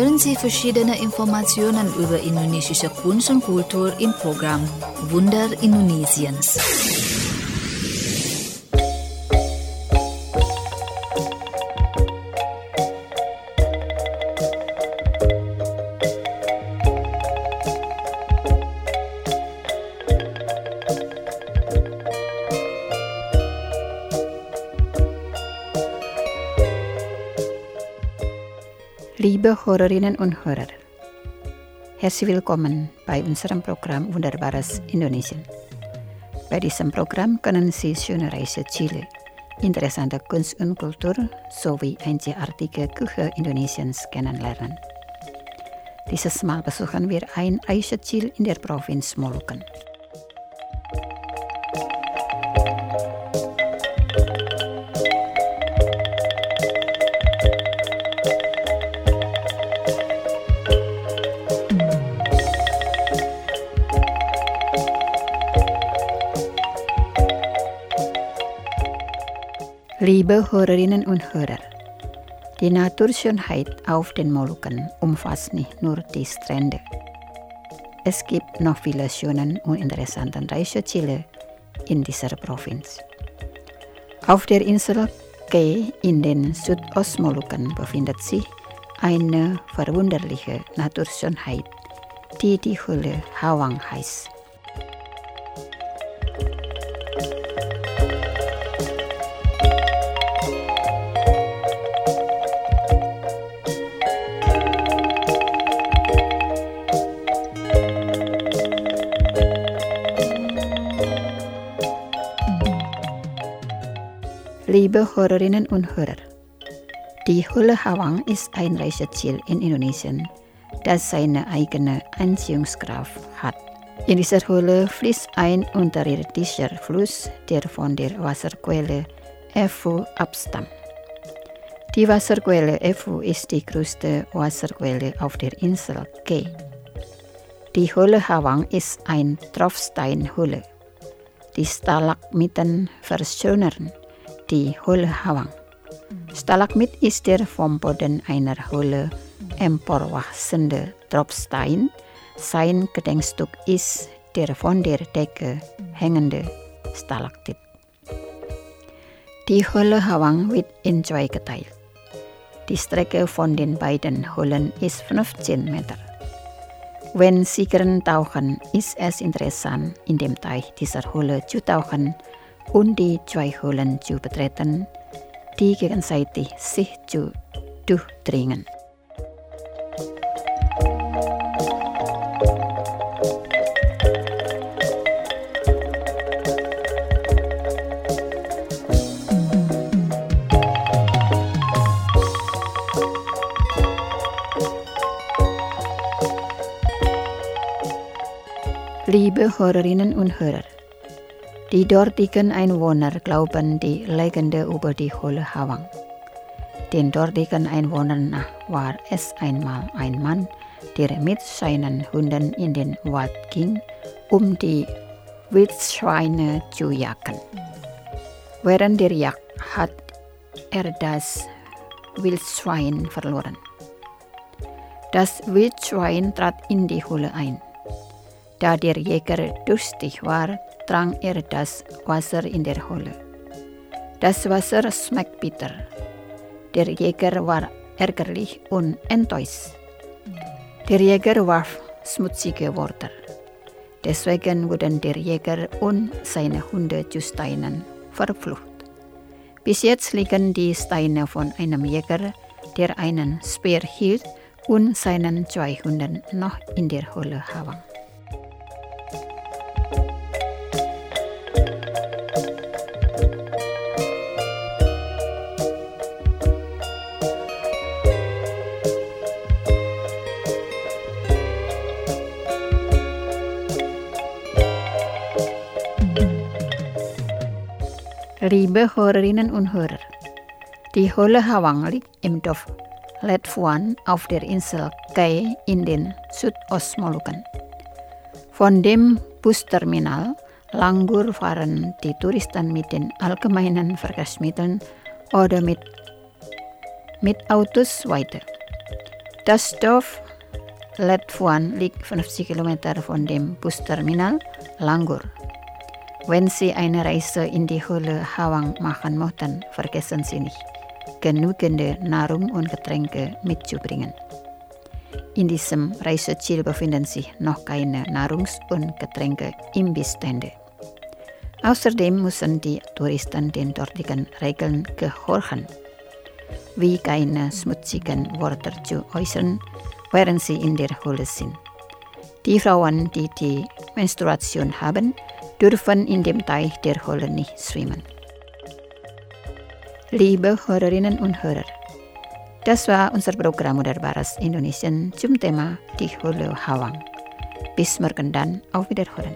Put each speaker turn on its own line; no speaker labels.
Hören Sie verschiedene Informationen über indonesische Kunst und Kultur im Programm Wunder Indonesiens.
Liebe Hörerinnen und Hörer, herzlich willkommen bei unserem Programm Wunderbares Indonesien. Bei diesem Programm können Sie schöne Reiseziele, interessante Kunst und Kultur sowie einzigartige Küche Indonesiens kennenlernen. Dieses Mal besuchen wir ein Reiseziel in der Provinz Molukken. Liebe Hörerinnen und Hörer, die Naturschönheit auf den Molukken umfasst nicht nur die Strände. Es gibt noch viele schöne und interessante Reiseziele in dieser Provinz. Auf der Insel Kei in den Südostmolukken befindet sich eine verwunderliche Naturschönheit, die Höhle Hawang heißt. Liebe Hörerinnen und Hörer, die Höhle Hawang ist ein Reiseziel in Indonesien, das seine eigene Anziehungskraft hat. In dieser Höhle fließt ein unterirdischer Fluss, der von der Wasserquelle Ewu abstammt. Die Wasserquelle Ewu ist die größte Wasserquelle auf der Insel Kei. Die Höhle Hawang ist eine Tropfsteinhöhle. Die Stalagmiten verschönern die Höhle Hawang. Stalagmit ist der vom Boden einer Höhle emporwachsende Tropfstein. Sein Gedenkstück ist der von der Decke hängende Stalaktit. Die Höhle Hawang wird in zwei geteilt. Die Strecke von den beiden Höhlen ist 15 Meter. Wenn Sie gern tauchen, ist es interessant, in dem Teich dieser Höhle zu tauchen und die zwei Höhlen zu betreten, die gegenseitig sich zu durchdringen. Liebe Hörerinnen und Hörer, die dortigen Einwohner glauben die Legende über die Höhle Hawang. Den dortigen Einwohnern nach war es einmal ein Mann, der mit seinen Hunden in den Wald ging, um die Wildschweine zu jagen. Während der Jagd hat er das Wildschwein verloren. Das Wildschwein trat in die Höhle ein. Da der Jäger durstig war, trank er das Wasser in der Höhle. Das Wasser schmeckt bitter. Der Jäger war ärgerlich und enttäuscht. Der Jäger warf schmutzige Worte. Deswegen wurden der Jäger und seine Hunde zu Steinen verflucht. Bis jetzt liegen die Steine von einem Jäger, der einen Speer hielt, und seinen zwei Hunden noch in der Höhle Hawang. Liebe Hörerinnen und Hörer, die Höhle Hawang liegt im Dorf Letfuan auf der Insel Kei in den Südostmolukken. Von dem Busterminal Langur fahren die Touristen mit den allgemeinen Verkehrsmitteln oder mit Autos weiter. Das Dorf Letfuan liegt 50 Kilometer von dem Busterminal Langur. Wenn Sie eine Reise in die Höhle Hawang machen möchten, vergessen Sie nicht, genügend Nahrung und Getränke mitzubringen. In diesem Reiseziel befinden sich noch keine Nahrungs- und Getränke-Imbissstände. Außerdem müssen die Touristen den dortigen Regeln gehorchen, wie keine schmutzigen Worte zu äußern, während sie in der Höhle sind. Die Frauen, die die Menstruation haben, dürfen in dem Teich der Höhle nicht schwimmen. Liebe Hörerinnen und Hörer, das war unser Programm Wunderbares Indonesien zum Thema die Höhle Hawang. Bis morgen dann, auf Wiederhören.